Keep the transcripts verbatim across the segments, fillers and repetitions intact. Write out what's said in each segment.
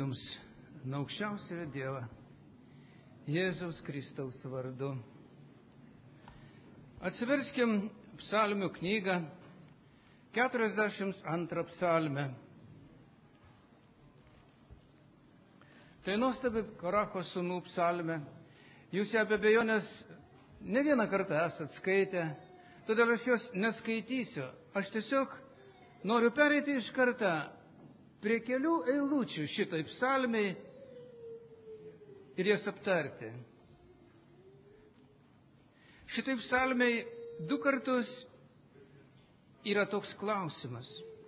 Jums nuo aukščiausiojo Dievo, Jėzaus Kristaus vardu. Atsiverskim psalmių knygą, keturiasdešimt antrą psalmę. Tai nuostabi Koracho sūnų psalmė. Jūs ją be abejonės ne vieną kartą esat skaitę, todėl aš jos neskaitysiu. Aš tiesiog noriu pereiti iš karto prie kelių eilučių šitai psalmiai ir jas aptarti. Šitai psalmiai du kartus yra toks klausimas.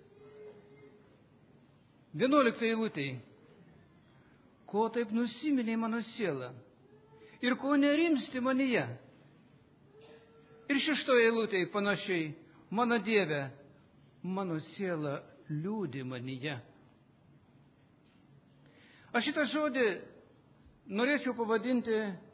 Vienuoliktai eilutei. Ko taip nusiminė mano siela ir ko nerimsti manyje? Ir šeštoje eilutėje panašiai, mano Dieve, mano siela liūdi manyje. Aš šitą žodį norėčiau pavadinti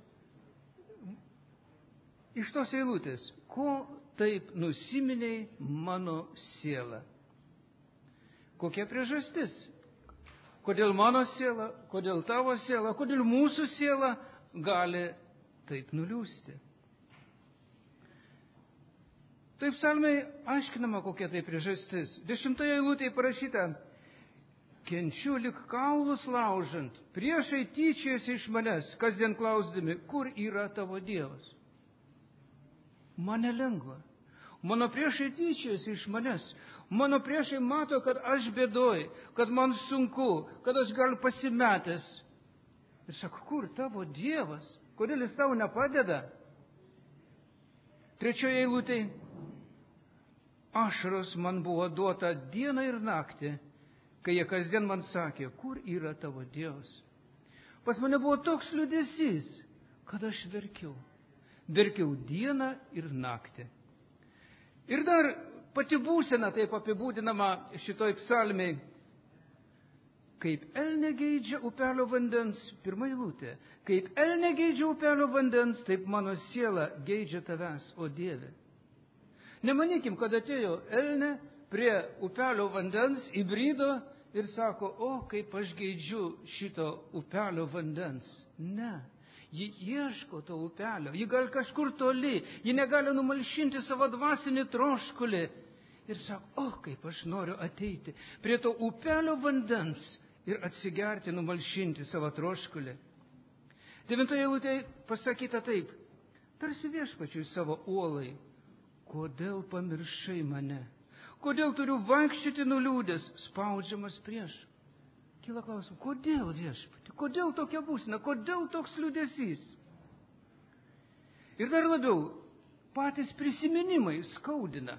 iš tos eilutės, ko taip nusiminiai mano siela. Kokia priežastis? Kodėl mano siela, kodėl tavo siela, kodėl mūsų siela gali taip nuliūsti? Taip psalmei aiškinama, kokia tai priežastis. Dešimtoje eilutėje parašyta, kenčiu lik kaulus laužant, priešai tyčiasi iš manęs, kasdien klausdami, kur yra tavo Dievas. Man nelengva. Mano priešai tyčiasi iš manęs. Mano priešai mato, kad aš bėdoju, kad man sunku, kad aš gal pasimetęs. Ir sako, kur tavo Dievas? Kodėl jis tau nepadeda? Trečioje eilutėje. Ašaros man buvo duota dieną ir naktį, kai jie kasdien man sakė, kur yra tavo Dievas. Pas mane buvo toks liūdesys, kad aš verkiau. Verkiau dieną ir naktį. Ir dar pati būsena taip apibūdinama šitoj psalmiai, kaip elnė geidžia upelio vandens, pirma eilutė, kaip elnė geidžia upelio vandens, taip mano siela geidžia tavęs, o Dieve. Nemanykim, kad atėjo elnė prie upelio vandens, įbrido ir sako, o, kaip aš geidžiu šito upelio vandens. Ne, ji ieško to upelio, ji gal kažkur toli, ji negali numalšinti savo dvasinį troškulį. Ir sako, o, kaip aš noriu ateiti prie to upelio vandens ir atsigerti, numalšinti savo troškulį. Devintoje eilutėje pasakyta taip, tarsi viešpačiui savo uolai, kodėl pamiršai mane? Kodėl turiu vaikščioti nuliūdęs, spaudžiamas prieš? Kyla klausimas, kodėl viešpatį? Kodėl tokia būsena? Kodėl toks liūdesys? Ir dar labiau, patys prisiminimai skaudina.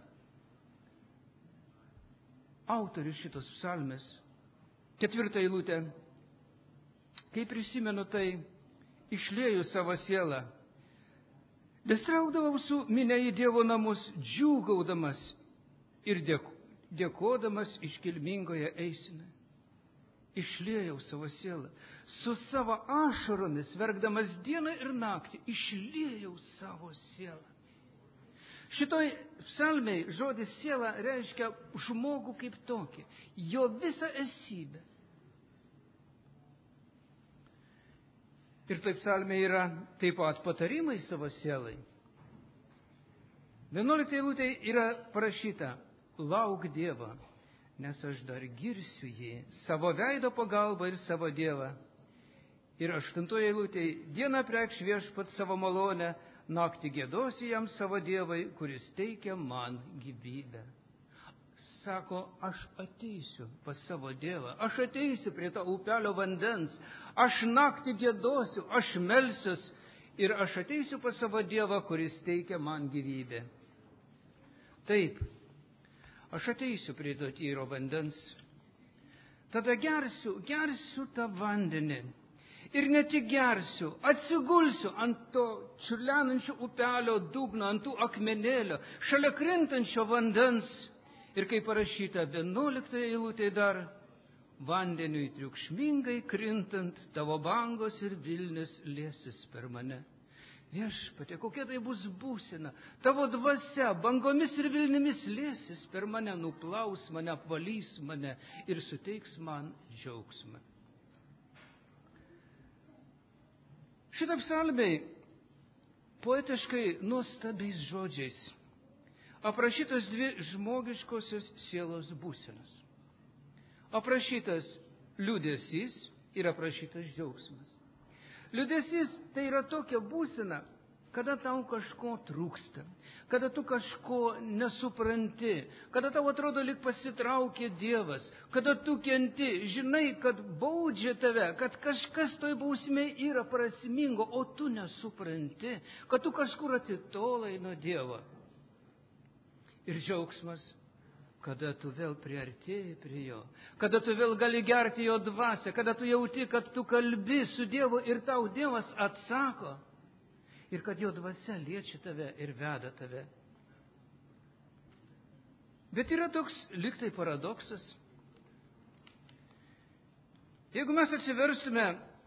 Autorius šitos psalmės, ketvirtą eilutę, kai prisimenu tai, išlieju savo sielą, bestraukdavau su minia į Dievo namus, džiūgaudamas ir dėkodamas iškilmingoje eisime. Išliejau savo sielą. Su savo ašaromis, verkdamas dieną ir naktį, išliejau savo sielą. Šitoj psalmei žodis siela reiškia žmogų kaip tokį, jo visą esybę. Ir taip psalmė yra taip pat patarimai savo sielai. Vienuoliktai eilutėje yra parašyta, lauk Dievą, nes aš dar girsiu jį, savo veido pagalbą ir savo Dievą. Ir aštuntoje eilutėje, dieną preikš viešpat savo malonę, naktį giedosiu jam savo Dievai, kuris teikia man gyvybę. Sako, aš ateisiu pas savo Dievą, aš ateisiu prie to upelio vandens, aš naktį giedosiu, aš melsiuos ir aš ateisiu pas savo Dievą, kuris teikia man gyvybę. Taip, aš ateisiu prie to tyro vandens, tada gersiu, gersiu tą vandenį. Ir ne tik gersiu, atsigulsiu ant to čiurlenančio upelio dugno, ant tų akmenėlio, šalia krintančio vandens. Ir kaip parašyta vienuoliktoje eilutėje dar, vandeniui triukšmingai krintant, tavo bangos ir vilnis liesis per mane. Viešpatie, kokia tai bus būsena, tavo dvasia bangomis ir vilnimis liesis per mane, nuplaus mane, apvalys mane ir suteiks man džiaugsmą. Šitą psalmei poetiškai nuostabiais žodžiais aprašytos dvi žmogiškosios sielos būsenos. Aprašytas liūdesys ir aprašytas džiaugsmas. Liūdesys tai yra tokia būsena, kada tau kažko trūksta, kada tu kažko nesupranti, kada tau atrodo, lyg pasitraukė Dievas, kada tu kenti, žinai, kad baudžia tave, kad kažkas toj bausmėj yra prasmingo, o tu nesupranti, kad tu kažkur atitolai nuo Dievo. Ir džiaugsmas, kada tu vėl priartėjai prie Jo, kada tu vėl gali gerti Jo dvasią, kada tu jauti, kad tu kalbi su Dievu ir tau Dievas atsako. Ir kad Jo dvasia liečia tave ir veda tave. Bet yra toks liktai paradoksas. Jeigu mes atsiverstume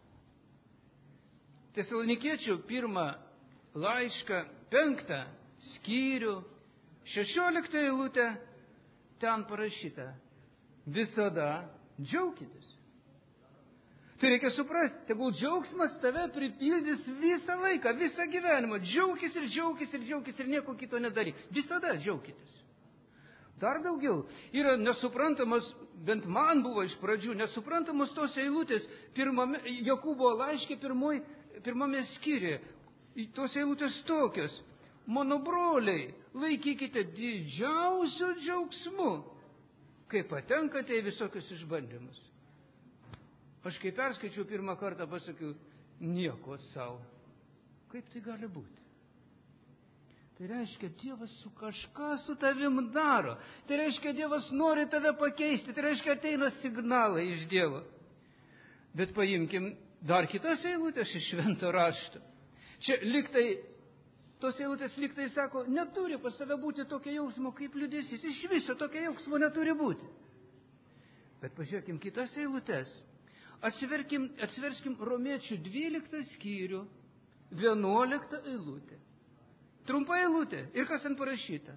Tesalonikiečių pirmą laišką, penktą skyrių, šešioliktą eilutę, ten parašyta: visada džiaukitės. Tai reikia suprasti, tegul džiaugsmas tave pripildys visą laiką, visą gyvenimą. Džiaukis ir džiaukis ir džiaukis ir nieko kito nedaryk. Visada džiaukitės. Dar daugiau yra nesuprantamas, bent man buvo iš pradžių, nesuprantamas tos eilutės pirmame, Jokūbo laiške pirmoj, pirmame skyriuje. Tos eilutės tokios: mano broliai, laikykite didžiausiu džiaugsmu, kai patenkate į visokius išbandymus. Aš kai perskaičiau pirmą kartą, pasakiau, nieko savo. Kaip tai gali būti? Tai reiškia, Dievas su kažką su tavim daro. Tai reiškia, Dievas nori tave pakeisti. Tai reiškia, ateina signalai iš Dievo. Bet paimkim dar kitas eilutės iš Švento rašto. Čia liktai, tos eilutės liktai sako, neturi pas tave būti tokio jausmo kaip liūdesys. Iš viso tokio jausmo neturi būti. Bet pažiūrėkim kitas eilutės. Atsiverkim, atsiverskim Romiečių dvyliktą skyrių, vienuoliktą eilutę. Trumpa eilutė. Ir kas ten parašyta?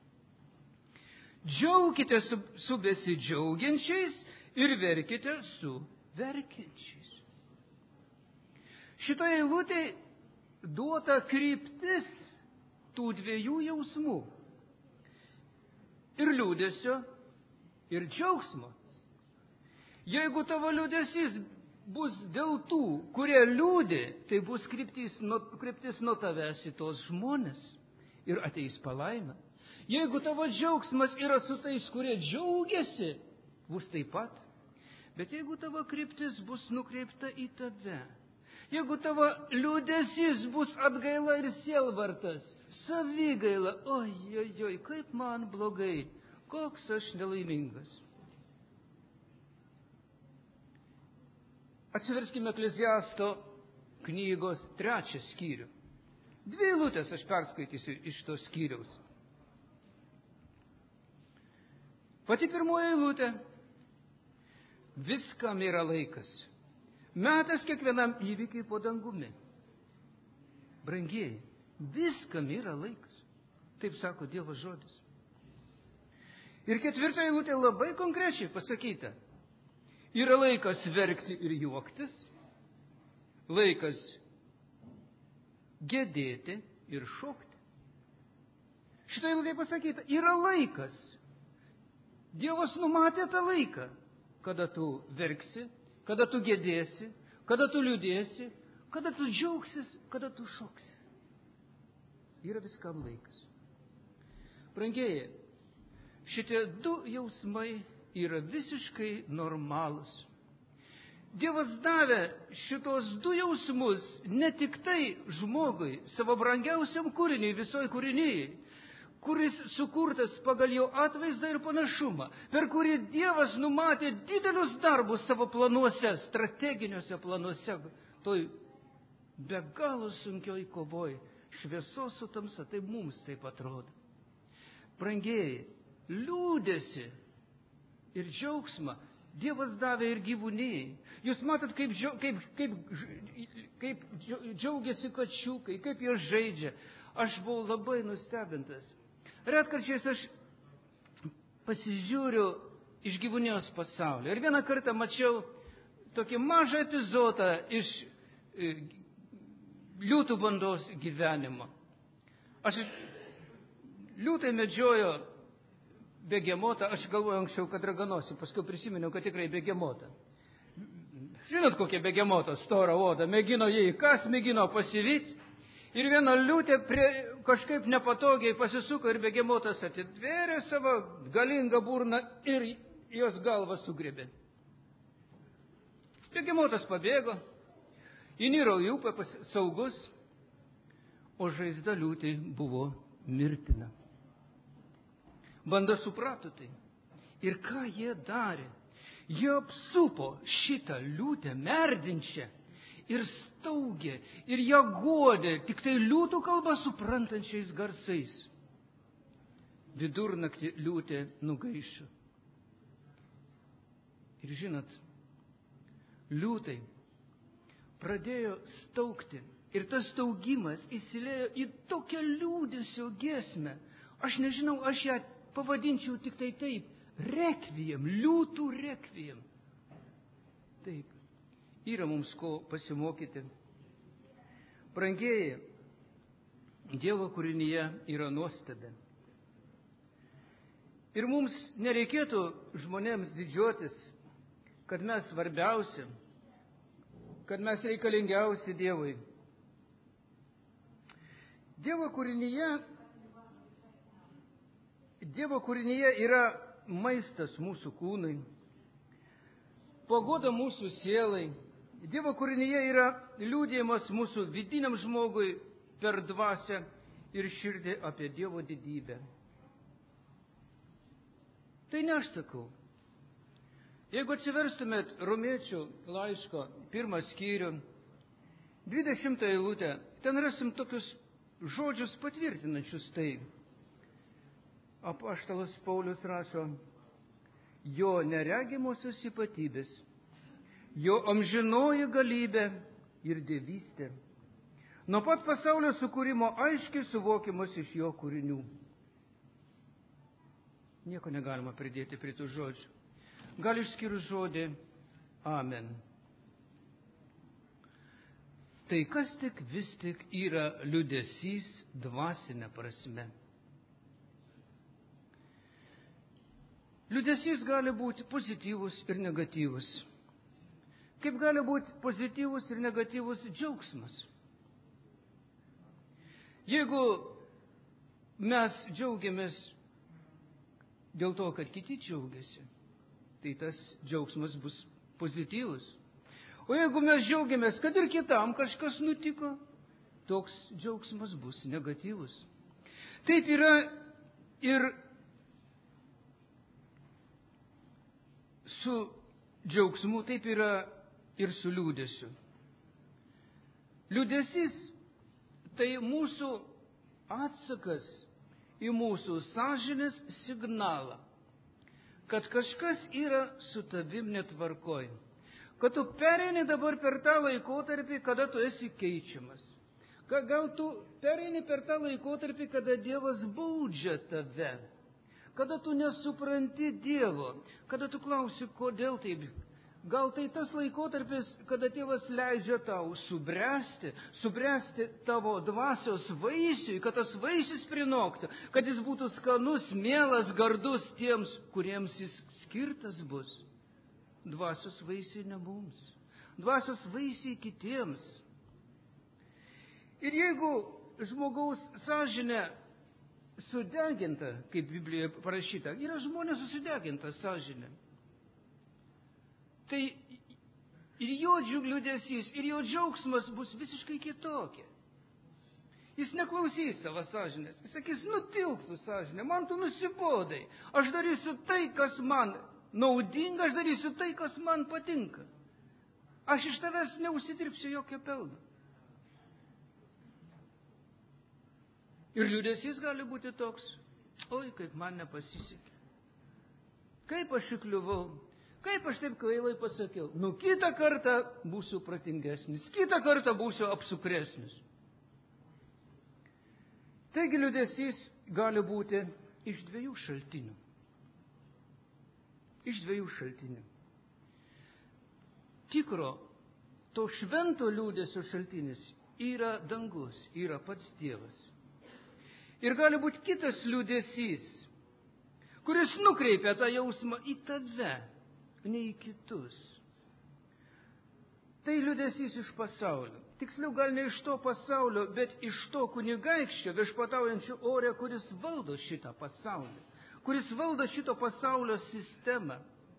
Džiaukite su, su besidžiaugiančiais ir verkite su verkiančiais. Šitoje eilutėje duota kryptis tų dviejų jausmų. Ir liūdesio, ir džiaugsmo. Jeigu tavo liūdesys bus dėl tų, kurie liūdi, tai bus kryptis nuo, kryptis nuo tavęs į tos žmonės ir ateis palaima. Jeigu tavo džiaugsmas yra su tais, kurie džiaugiasi, bus taip pat. Bet jeigu tavo kryptis bus nukreipta į tave, jeigu tavo liūdesys bus atgaila ir sielvartas, savigaila, oi, oi, oi, kaip man blogai, koks aš nelaimingas. Atsiverskime Ekleziasto knygos trečią skyrių. Dvi eilutės aš perskaitysiu iš tos skyriaus. Pati pirmoji eilutė. Viskam yra laikas. Metas kiekvienam įvykiui po dangumi. Brangieji, viskam yra laikas. Taip sako Dievo žodis. Ir ketvirta eilutė labai konkrečiai pasakyta. Yra laikas verkti ir juoktis, laikas gedėti ir šokti. Šitą eilutę pasakyta, yra laikas. Dievas numatė tą laiką, kada tu verksi, kada tu gedėsi, kada tu liūdėsi, kada tu džiaugsis, kada tu šoksi. Yra viskam laikas. Brangieji, šitie du jausmai yra visiškai normalūs. Dievas davė šitos du jausmus ne tik tai žmogui, savo brangiausiam kūriniui, visoj kūrinyjei, kuris sukurtas pagal jo atvaizdą ir panašumą, per kurį Dievas numatė didelius darbus savo planuose, strateginiuose planuose, toj be galo sunkioj kovoj, šviesos su tamsa, tai mums taip atrodo. Brangieji, liūdėsi ir džiaugsmą Dievas davė ir gyvūnijai. Jūs matot, kaip, kaip, kaip, kaip džiaugiasi kačiukai, kaip jie žaidžia. Aš buvau labai nustebintas. Retkarčiais aš pasižiūriu iš gyvūnijos pasaulio. Ir vieną kartą mačiau tokį mažą epizodą iš liūtų bandos gyvenimą. Aš liūtai medžiojo begemotą, aš galvoju anksčiau, kad raganosį, paskui prisiminiau, kad tikrai begemotą. Žinot, kokia begemota, stora oda, mėgino jį, kas mėgino pasivyti, ir viena liūtė prie, kažkaip nepatogiai pasisuko ir begemotas atitvėrė savo galingą burną ir jos galvą sugriebė. Begemotas pabėgo, įniro į upę saugus, o žaizda liūtė buvo mirtina. Banda suprato tai. Ir ką jie darė? Jie apsupo šitą liūtę merdinčią ir staugė, ir ją guodė, tik tai liūtų kalbą suprantančiais garsais. Vidurnaktį liūtė nugaišo. Ir žinot, liūtai pradėjo staugti, ir tas staugimas įsiliejo į tokią liūdesio giesmę. Aš nežinau, aš ją pavadinčiau tik tai taip, rekviem, liūtų rekviem. Taip, yra mums ko pasimokyti. Brangieji, Dievo kūrinyje yra nuostabi. Ir mums nereikėtų žmonėms didžiuotis, kad mes svarbiausi, kad mes reikalingiausi Dievui. Dievo kūrinyje, Dievo kūrinyje yra maistas mūsų kūnai, paguoda mūsų sielai. Dievo kūrinyje yra liudijimas mūsų vidiniam žmogui per dvasią ir širdį apie Dievo didybę. Tai ne aš sakau. Jeigu atsiverstumėt Romiečių laiško pirmą skyrių, dvidešimtą eilutę, ten rasim tokius žodžius patvirtinančius tai. Apaštalas Paulius rašo, jo neregimosios ypatybės, jo amžinoji galybė ir dievystė, nuo pat pasaulio sukūrimo aiškiai suvokimas iš jo kūrinių. Nieko negalima pridėti prie tų žodžių. Gal išskyrus žodį amen. Tai kas tik vis tik yra liūdesys dvasinė prasme? Liūdesys gali būti pozityvus ir negatyvus. Kaip gali būti pozityvus ir negatyvus džiaugsmas? Jeigu mes džiaugiamės dėl to, kad kiti džiaugiasi, tai tas džiaugsmas bus pozityvus. O jeigu mes džiaugiamės, kad ir kitam kažkas nutiko, toks džiaugsmas bus negatyvus. Taip yra ir su džiaugsmu, taip yra ir su liūdesiu. Liūdesys tai mūsų atsakas į mūsų sąžinės signalą, kad kažkas yra su tavim netvarkoj, kad tu pereini dabar per tą laikotarpį, kada tu esi keičiamas. Gal tu pereini per tą laikotarpį, kada Dievas baudžia tave, kada tu nesupranti Dievo, kada tu klausi, kodėl taip. Gal tai tas laikotarpis, kada Tėvas leidžia tau subręsti, subręsti tavo dvasios vaisiui, kad tas vaisius prinoktų, kad jis būtų skanus, mielas, gardus tiems, kuriems jis skirtas bus. Dvasios vaisiai ne mums, dvasios vaisiai kitiems. Ir jeigu žmogaus sąžinė sudeginta, kaip Biblijoje parašyta, yra žmonės susideginta sąžinė, tai ir jo liūdesys, ir jo džiaugsmas bus visiškai kitokie. Jis neklausys savo sąžinės. Jis sakys, nutilk tu sąžinė, man tu nusibodai. Aš darysiu tai, kas man naudinga, aš darysiu tai, kas man patinka. Aš iš tavęs neužsidirbsiu jokio pelno. Ir liūdesys gali būti toks, oi, kaip man nepasisekė. Kaip aš įkliuvau, kaip aš taip kvailai pasakiau. Nu, kitą kartą būsiu pratingesnis, kitą kartą būsiu apsukresnis. Taigi liūdesys gali būti iš dviejų šaltinių. Iš dviejų šaltinių. Tikro, to švento liūdesio šaltinis yra dangus, yra pats Dievas. Ir gali būti kitas liūdesys, kuris nukreipia tą jausmą į tave, ne į kitus. Tai liūdesys iš pasaulio. Tiksliau, gal ne iš to pasaulio, bet iš to kunigaikščio viešpataujančio ore, kuris valdo šitą pasaulį, kuris valdo šito pasaulio sistemą.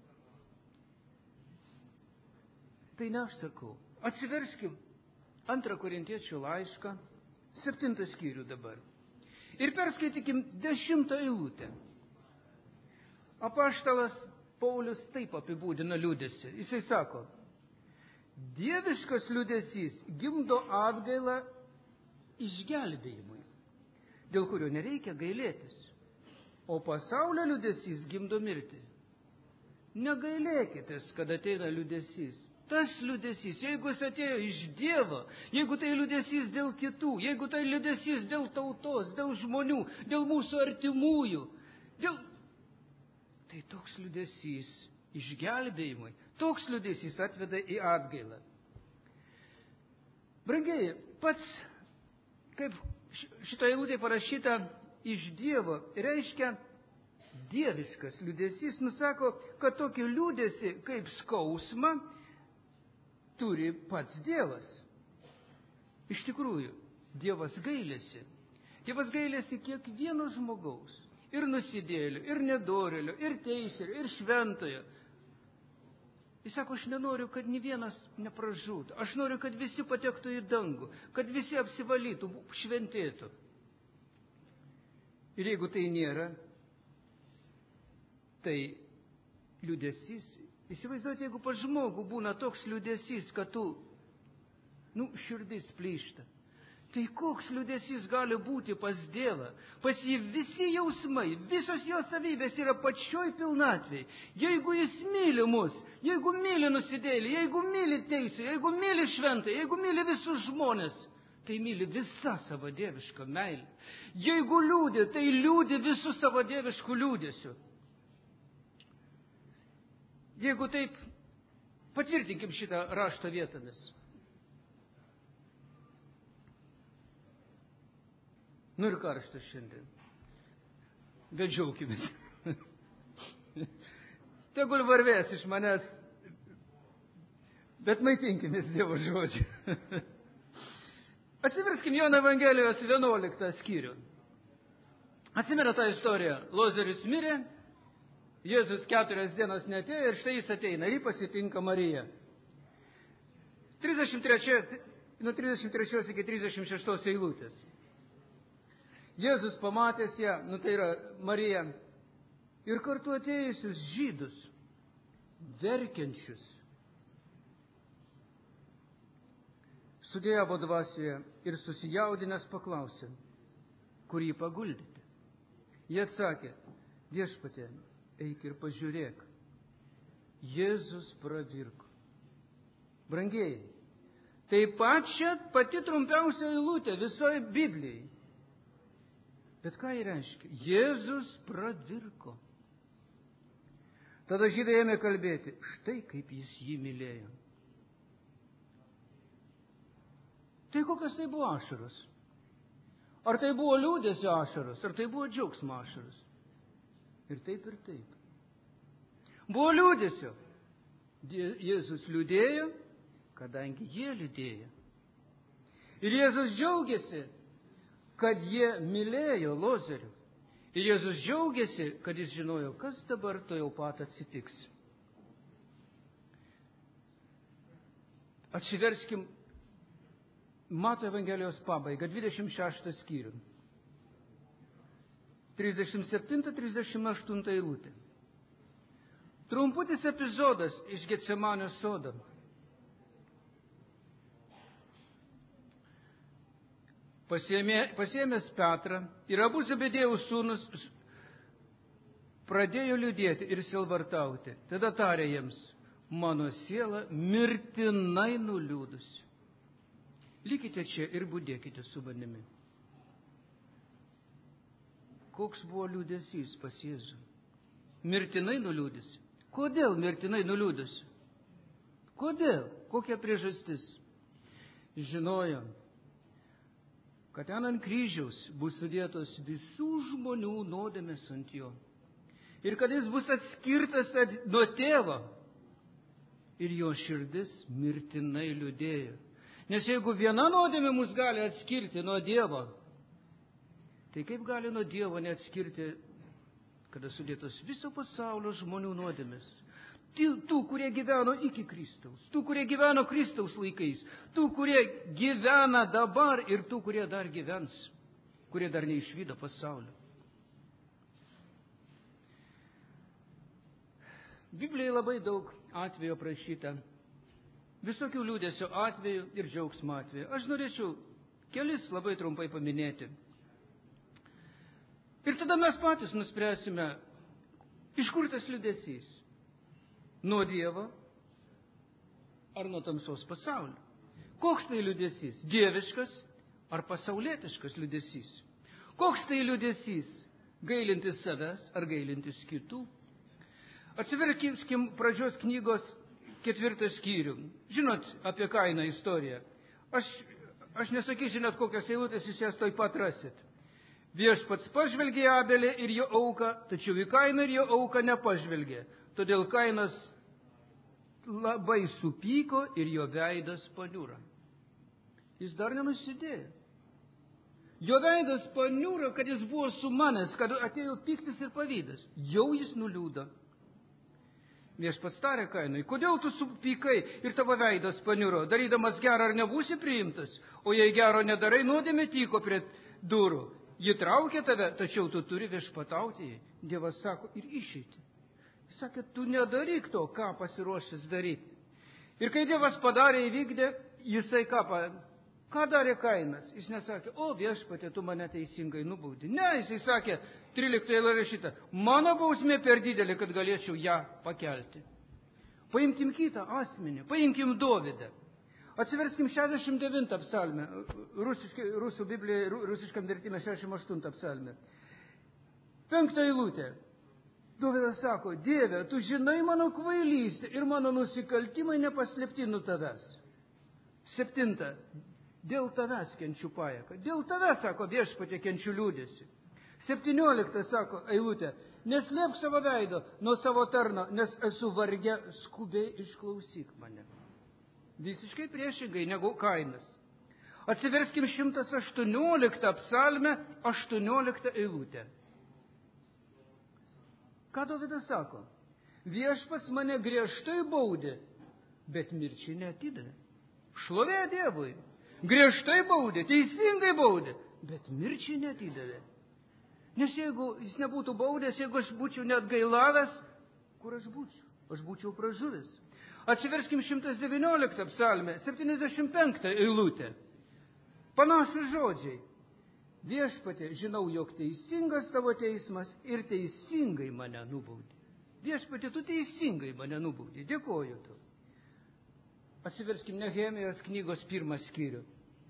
Tai ne aš sakau. Atsiverskim antrą Korintiečių laišką, septintą skyrių dabar. Ir perskaitykim dešimtą eilutę. Apaštalas Paulius taip apibūdina liūdesį. Jisai sako, dieviškas liūdesys gimdo atgailą išgelbėjimui, dėl kurio nereikia gailėtis. O pasaulio liūdesys gimdo mirtį. Negailėkitės, kad ateina liūdesys. Tas liūdesys, jeigu jis atėjo iš Dievo, jeigu tai liūdesys dėl kitų, jeigu tai liūdesys dėl tautos, dėl žmonių, dėl mūsų artimųjų, dėl... tai toks liūdesys išgelbėjimui, toks liūdesys atveda į atgailą. Brangieji, pats, kaip šitą eilutę parašyta iš Dievo, reiškia dieviškas liūdesys, nusako, kad tokį liūdesį kaip skausmą turi pats Dievas. Iš tikrųjų, Dievas gailėsi. Dievas gailėsi kiekvieno žmogaus. Ir nusidėlio, ir nedorėlio, ir teisėlio, ir šventojo. Jis sako, aš nenoriu, kad nė vienas nepražūtų. Aš noriu, kad visi patektų į dangų, kad visi apsivalytų, šventėtų. Ir jeigu tai nėra, tai liūdesys. Įsivaizduoti, jeigu pas žmogų būna toks liūdesys, kad tu, nu, širdis plyšta. Tai koks liūdesys gali būti pas Dievą? Pas jį visi jausmai, visos jo savybės yra pačioj pilnatvėj. Jeigu jis myli mus, jeigu myli nusidėlį, jeigu myli teisų, jeigu myli šventą, jeigu myli visus žmonės, tai myli visą savo dievišką meilę. Jeigu liūdė, tai liūdė visų savo dieviškų liūdėsių. Jeigu taip, patvirtinkim šitą rašto vietomis. Nu ir karštas šiandien. Bet džiaukimės. Tegul varvės iš manęs, bet maitinkimės Dievo žodžiu. Atsiverskim Jono Evangelijos vienuoliktą skyrių. Atsimena tą istoriją. Lozorius mirė, Jėzus keturias dienas neatėjo ir štai jis ateina ir jį pasitinka Mariją. trisdešimt trečia, nuo trisdešimt trečios iki trisdešimt šeštos eilutės. Jėzus pamatęs ją, nu tai yra Marija, ir kartu atėjusius žydus, verkiančius, studijavo dvasioje ir susijaudinęs paklausė, kur jį paguldyti. Jie atsakė, viešpatie, eik ir pažiūrėk. Jėzus pravirko. Brangieji, tai pačia pati trumpiausia eilutė visoje Biblijai. Bet ką jį reiškia? Jėzus pravirko. Tada žydai ėmė kalbėti, štai kaip jis jį mylėjo. Tai kokios tai buvo ašaros? Ar tai buvo liūdesio ašaros, ar tai buvo džiaugsmo ašaros? Ir taip, ir taip. Buvo liūdesio. Jėzus liūdėjo, kadangi jie liūdėjo. Ir Jėzus džiaugiasi, kad jie mylėjo Lozorių. Ir Jėzus džiaugiasi, kad jis žinojo, kas dabar to jau pat atsitiks. Atsiverskim Mato Evangelijos pabaigą, dvidešimt šeštą skyrių. trisdešimt septinta trisdešimt aštunta eilutė. Trumputis epizodas iš Getsemanio sodo. Pasiėmė, pasiėmęs Petrą ir abu Zebedėjaus sūnus pradėjo liūdėti ir sielvartauti. Tada tarė jiems, mano siela mirtinai nuliūdusi. Likite čia ir budėkite su manimi. Koks buvo liūdesys pas Jėzų? Mirtinai nuliūdusi. Kodėl mirtinai nuliūdusi? Kodėl? Kokia priežastis? Žinojo, kad ten ant kryžiaus bus sudėtos visų žmonių nuodėmės ant jo. Ir kad jis bus atskirtas nuo tėvo. Ir jo širdis mirtinai liūdėjo. Nes jeigu viena nuodėmė mus gali atskirti nuo Dievo, tai kaip gali nuo Dievo neatskirti, kada sudėtos viso pasaulio žmonių nuodėmės? Tų, kurie gyveno iki Kristaus, tų, kurie gyveno Kristaus laikais, tų, kurie gyvena dabar ir tų, kurie dar gyvens, kurie dar neišvydo pasaulio. Biblijoje labai daug atvejų aprašyta, visokių liūdėsio atvejų ir džiaugsmo atvejų. Aš norėčiau kelis labai trumpai paminėti. Ir tada mes patys nuspręsime, iš kur tas liūdesys. Nuo Dievo ar nuo tamsos pasaulio. Koks tai liūdesys? Dieviškas ar pasaulietiškas liūdesys? Koks tai liūdesys? Gailintis savęs ar gailintis kitų? Atsiverkim pradžios knygos ketvirtą skyrių. Žinot apie Kainą istoriją. Aš, aš nesakysiu net kokios eilutės, jūs jas toj pat rasit. Viešpats pažvelgė į Abelį ir jo auką, tačiau į Kainą ir jo auką nepažvelgė. Todėl Kainas labai supyko ir jo veidas paniuro. Jis dar nenusidėjo. Jo veidas paniuro, kad jis buvo sumanęs, kad atėjo piktis ir pavydas. Jau jis nuliūdo. Viešpats tarė Kainui, kodėl tu supykai ir tavo veidas paniuro, darydamas gerą ar nebūsi priimtas, o jei gero nedarai, nuodėmė tyko prie durų. Ji traukia tave, tačiau tu turi viešpatauti. Dievas sako ir išeiti. Jis sakė, tu nedaryk to, ką pasiruošęs daryti. Ir kai Dievas padarė, įvykdė, jisai ką padarė? Ką darė Kainas? Jis nesakė, o viešpatie, tu mane teisingai nubaudi. Ne, jisai sakė, tryliktoje eilėje rašyta, mano bausmė per didelė, kad galėčiau ją pakelti. Paimkim kitą asmenį, paimkim Dovydą. Atsiverskim šešiasdešimt devintą psalmę, rusiškai, rusų Biblijoje, rusiškam vertime šešiasdešimt aštuntą psalmę. Penktą eilutę. Dovydas sako, Dieve, tu žinai mano kvailystę ir mano nusikaltimai nepaslėpti nuo tavęs. Septinta. Dėl tavęs kenčiu pajeką. Dėl tavęs, sako viešpatie, kenčiu liūdėsi. Septyniolikta, sako eilutė, neslėpk savo veido nuo savo tarno, nes esu varge, skubiai išklausyk mane. Visiškai priešingai negu Kainas. Atsiverskim šimtas aštuonioliktą psalmę, aštuonioliktą eilutę. Ką Dovydas sako? Viešpats mane griežtai baudė, bet mirčiai neatidavė. Šlovė Dievui. Griežtai baudė, teisingai baudė, bet mirčiai neatidavė. Nes jeigu jis nebūtų baudęs, jeigu aš būčiau net gailavęs, kur aš būčiau? Aš būčiau pražuvęs. Atsiverskim šimtas devynioliktą psalmę, septyniasdešimt penktą eilutę. Panašus žodžiai. Viešpatie, žinau, jog teisingas tavo teismas ir teisingai mane nubaudė. Viešpatie, tu teisingai mane nubaudė. Dėkoju tau. Atsiverskim Nehemijos knygos pirmą skyrių.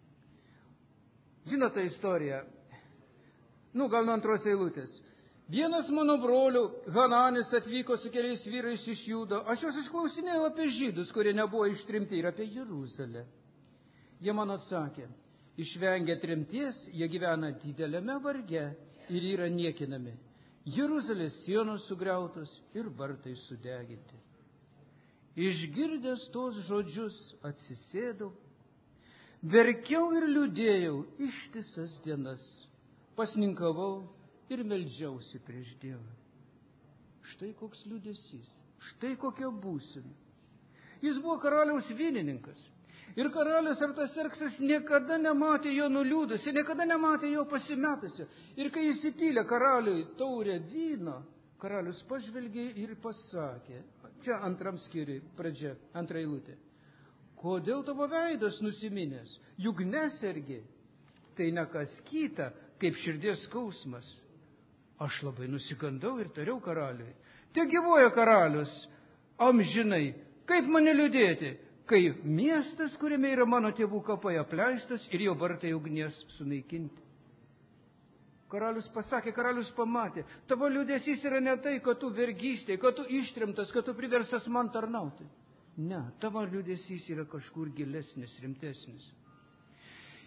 Žinote istoriją? Nu, gal nuo antros eilutės. Vienas mano brolių, Hananis, atvyko su keliais vyrais iš Judo. Aš juos išklausinėjau apie žydus, kurie nebuvo ištrimti, ir apie Jeruzalę. Jie man atsakė, išvengia tremties, jie gyvena dideliame varge ir yra niekinami. Jeruzalės sienos sugriautos ir vartai sudeginti. Išgirdęs tos žodžius atsisėdau, verkiau ir liūdėjau ištisas dienas, pasninkavau ir meldžiausi prieš Dievą. Štai koks liūdesys, štai kokia būsena. Jis buvo karaliaus vynininkas. Ir karalius Artaserksas niekada nematė jo nuliūdusi, niekada nematė jo pasimetusi. Ir kai jis įpylė karaliui taurę vyno, karalius pažvelgė ir pasakė, čia antram skyriui pradžia, antra eilutė, kodėl tavo veidas nusiminęs, juk nesergi, tai ne kas kita, kaip širdies skausmas. Aš labai nusigandau ir tariau karaliui, te gyvoja karalius, amžinai, kaip mane liūdėti, kai miestas, kuriame yra mano tėvų kapai, apleistas ir jo vartai ugnies sunaikinti. Karalius pasakė, karalius pamatė, tavo liūdesys yra ne tai, kad tu vergystė, kad tu ištrimtas, kad tu priverstas man tarnauti. Ne, tavo liūdesys yra kažkur gilesnis, rimtesnis.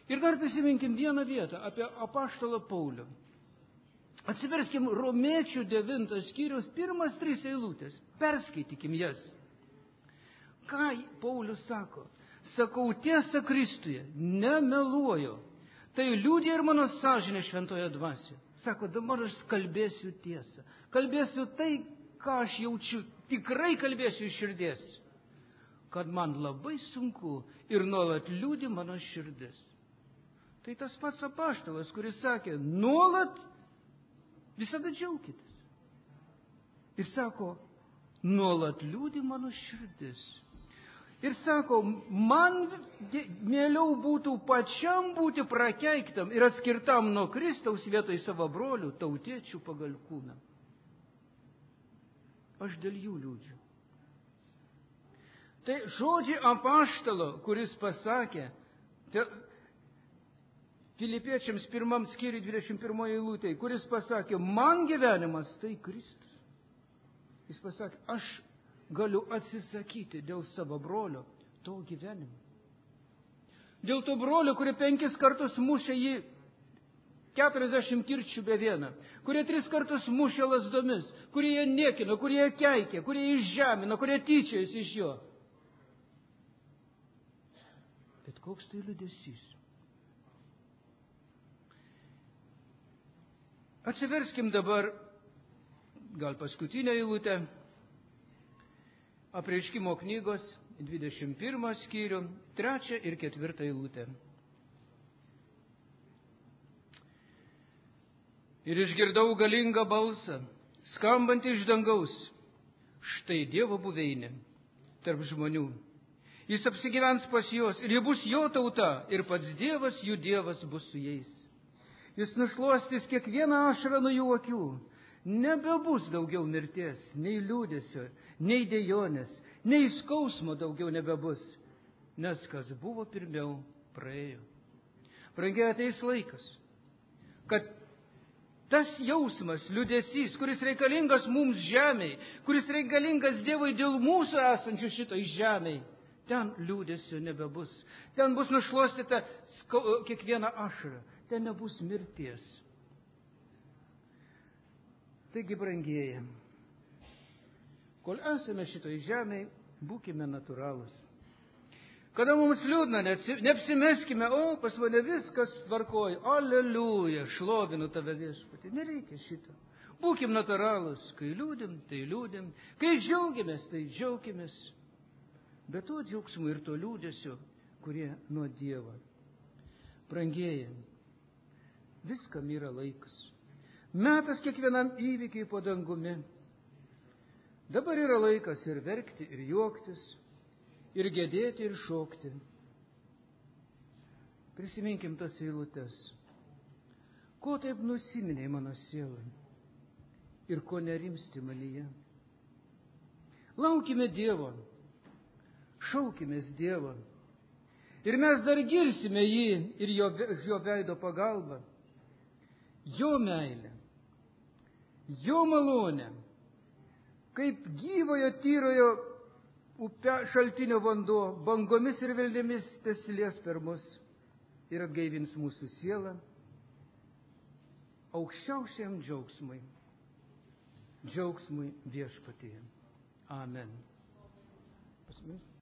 Ir dar prisiminkim vieną vietą apie apaštalą Paulių. Atsiverskim Romiečių devintas skyrius, pirmas trys eilutės. Perskaitykim jas. Ką Paulius sako? Sakau tiesą Kristuje, nemeluoju. Tai liudija ir mano sąžinė šventoje dvasioje. Sako, dabar aš kalbėsiu tiesą. Kalbėsiu tai, ką aš jaučiu. Tikrai kalbėsiu iš širdies. Kad man labai sunku ir nuolat liūdi mano širdis. Tai tas pats apaštalas, kuris sakė, nuolat visada džiaukitės. Ir sako, nuolat liūdi mano širdis. Ir sako, man mieliau būtų pačiam būti prakeiktam ir atskirtam nuo Kristaus vietoj savo brolių, tautiečių pagal kūną. Aš dėl jų liūdžiu. Tai žodžiai apaštalo, kuris pasakė, te, Filipiečiams pirmam skyriui dvidešimt pirmoje eilutėje, kuris pasakė, man gyvenimas tai Kristus. Jis pasakė, aš galiu atsisakyti dėl savo brolio to gyvenimo. Dėl to brolio, kurie penkis kartus mušė jį keturiasdešimt kirčių be vieną, kurie tris kartus mušė lazdomis, kurie jie niekino, kurie jie keikė, kurie jį žemino, kurie tyčiojasi iš jo. Bet koks tai liūdesys? Atsiverskim dabar, gal paskutinę eilutę, Apreiškimo knygos dvidešimt pirmą skyrių, trečią ir ketvirtą eilutę. Ir išgirdau galingą balsą, skambantį iš dangaus. Štai Dievo buveinė tarp žmonių. Jis apsigyvens pas juos ir jie bus jo tauta ir pats Dievas, jų Dievas bus su jais. Jis nušluostys kiekvieną ašarą nuo jų akių. Nebebus daugiau mirties, nei liūdesio, nei dejonės, nei skausmo daugiau nebebus, nes kas buvo pirmiau praėjo. Brangiai, ateis laikas, kad tas jausmas, liūdesys, kuris reikalingas mums žemėj, kuris reikalingas Dievui dėl mūsų esančių šitoj žemėj, ten liūdesio nebebus. Ten bus nušluostyta kiekviena ašara, ten nebus mirties. Taigi, brangieji, kol esame šitoj žemėj, būkime natūralūs. Kada mums liūdna, neapsimeskime, o, pas mane viskas tvarkoja, aleliuja, šlovinu tave viešpatį. Nereikia šito. Būkim natūralūs, kai liūdim, tai liūdim, kai džiaugiamės, tai džiaukimės. Be to džiaugsmų ir to liūdesio, kurie nuo Dievo. Brangieji, viskam yra laikas. Metas kiekvienam įvykiai po dangumi. Dabar yra laikas ir verkti, ir juoktis, ir gedėti, ir šokti. Prisiminkim tas eilutes. Ko taip nusiminė mano siela ir ko nerimsti manyje? Laukime Dievo, šaukimės Dievo ir mes dar girsime jį ir jo, jo veido pagalbą, jo meilę. Jo malonę, kaip gyvojo tyrojo upė, šaltinio vanduo, bangomis ir velnėmis tesilies per mus ir atgaivins mūsų sielą aukščiausiam džiaugsmui, džiaugsmui viešpatyje. Amen. Pasmins.